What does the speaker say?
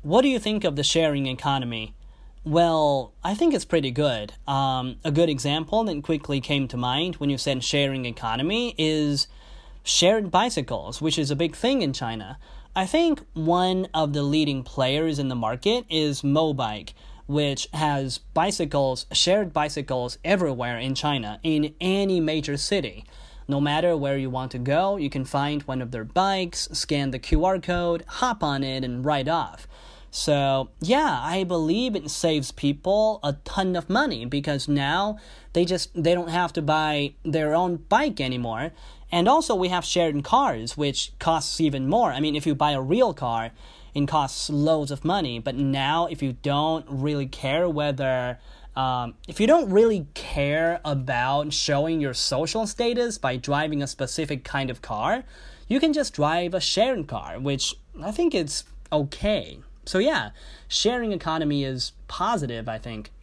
what do you think of the sharing economy? Well, I think it's pretty good. A good example that quickly came to mind when you said sharing economy is shared bicycles, which is a big thing in China. I think one of the leading players in the market is Mobike, which has shared bicycles everywhere in China, in any major city. No matter where you want to go, you can find one of their bikes, scan the QR code, hop on it, and ride off. So, yeah, I believe it saves people a ton of money because now they don't have to buy their own bike anymore. And also we have shared cars, which costs even more. I mean, if you buy a real car, it costs loads of money. But now if you don't really care about showing your social status by driving a specific kind of car, you can just drive a shared car, which I think is okay. So yeah, sharing economy is positive, I think.